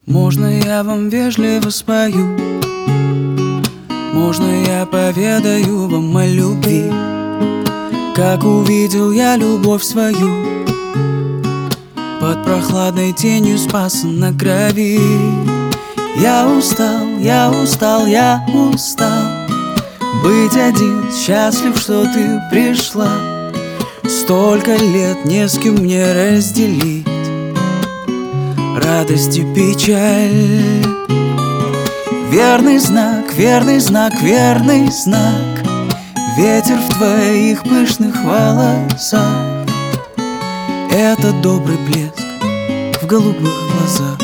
Можно я вам вежливо спою? Можно я поведаю вам о любви? Как увидел я любовь свою под прохладной тенью Спаса на крови. Я устал, я устал, я устал быть один, счастлив, что ты пришла. Столько лет не с кем мне разделить радость и печаль. Верный знак, верный знак, верный знак, ветер в твоих пышных волосах. Это добрый блеск в голубых глазах.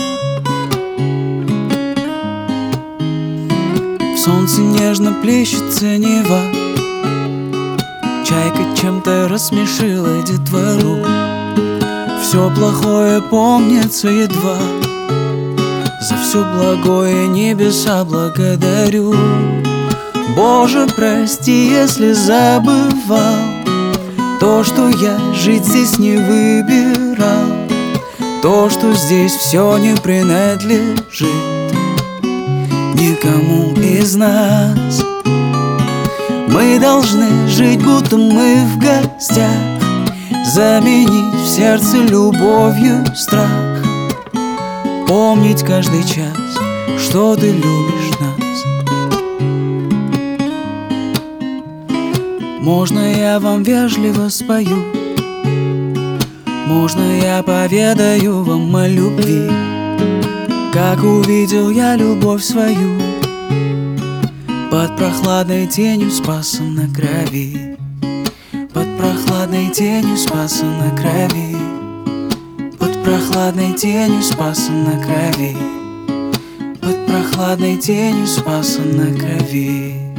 В солнце нежно плещется Нева, чайка чем-то рассмешила детвору. Все плохое помнится едва, за все благое небеса благодарю. Боже, прости, если забывал то, что я жить здесь не выбирал, то, что здесь все не принадлежит никому из нас. Мы должны жить, будто мы в гостях, заменить в сердце любовью страх, помнить каждый час, что ты любишь нас. Можно я вам вежливо спою? Можно я поведаю вам о любви? Как увидел я любовь свою под прохладной тенью Спаса на крови. Под прохладной тенью Спаса на крови. Под прохладной тенью Спаса на крови. Под прохладной тенью Спаса на крови.